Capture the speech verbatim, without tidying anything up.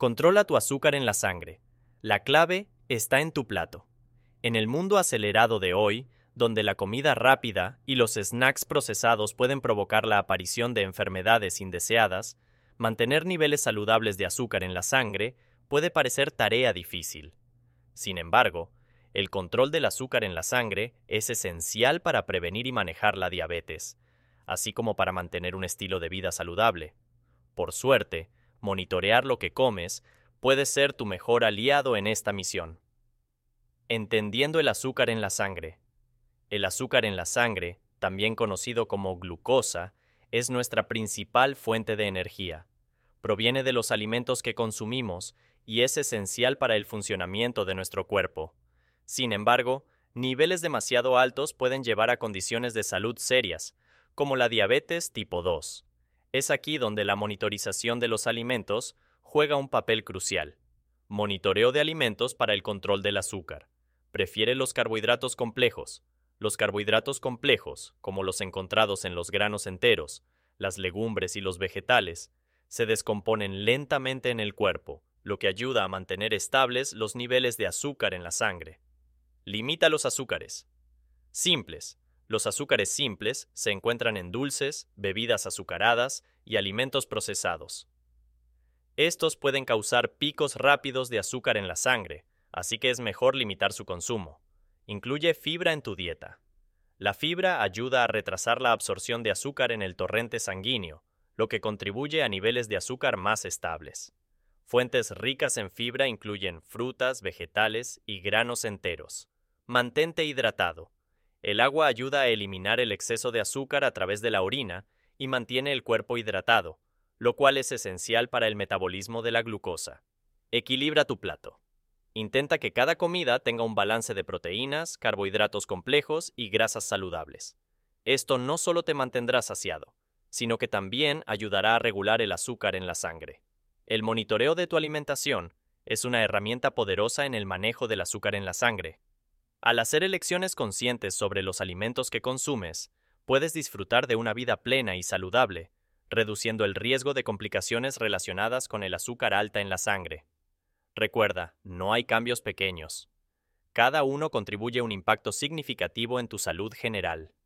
Controla tu azúcar en la sangre. La clave está en tu plato. En el mundo acelerado de hoy, donde la comida rápida y los snacks procesados pueden provocar la aparición de enfermedades indeseadas, mantener niveles saludables de azúcar en la sangre puede parecer tarea difícil. Sin embargo, el control del azúcar en la sangre es esencial para prevenir y manejar la diabetes, así como para mantener un estilo de vida saludable. Por suerte, monitorear lo que comes puede ser tu mejor aliado en esta misión. Entendiendo el azúcar en la sangre. El azúcar en la sangre, también conocido como glucosa, es nuestra principal fuente de energía. Proviene de los alimentos que consumimos y es esencial para el funcionamiento de nuestro cuerpo. Sin embargo, niveles demasiado altos pueden llevar a condiciones de salud serias, como la diabetes tipo dos. Es aquí donde la monitorización de los alimentos juega un papel crucial. Monitoreo de alimentos para el control del azúcar. Prefiere los carbohidratos complejos. Los carbohidratos complejos, como los encontrados en los granos enteros, las legumbres y los vegetales, se descomponen lentamente en el cuerpo, lo que ayuda a mantener estables los niveles de azúcar en la sangre. Limita los azúcares. Simples. Los azúcares simples se encuentran en dulces, bebidas azucaradas y alimentos procesados. Estos pueden causar picos rápidos de azúcar en la sangre, así que es mejor limitar su consumo. Incluye fibra en tu dieta. La fibra ayuda a retrasar la absorción de azúcar en el torrente sanguíneo, lo que contribuye a niveles de azúcar más estables. Fuentes ricas en fibra incluyen frutas, vegetales y granos enteros. Mantente hidratado. El agua ayuda a eliminar el exceso de azúcar a través de la orina y mantiene el cuerpo hidratado, lo cual es esencial para el metabolismo de la glucosa. Equilibra tu plato. Intenta que cada comida tenga un balance de proteínas, carbohidratos complejos y grasas saludables. Esto no solo te mantendrá saciado, sino que también ayudará a regular el azúcar en la sangre. El monitoreo de tu alimentación es una herramienta poderosa en el manejo del azúcar en la sangre. Al hacer elecciones conscientes sobre los alimentos que consumes, puedes disfrutar de una vida plena y saludable, reduciendo el riesgo de complicaciones relacionadas con el azúcar alta en la sangre. Recuerda, no hay cambios pequeños. Cada uno contribuye un impacto significativo en tu salud general.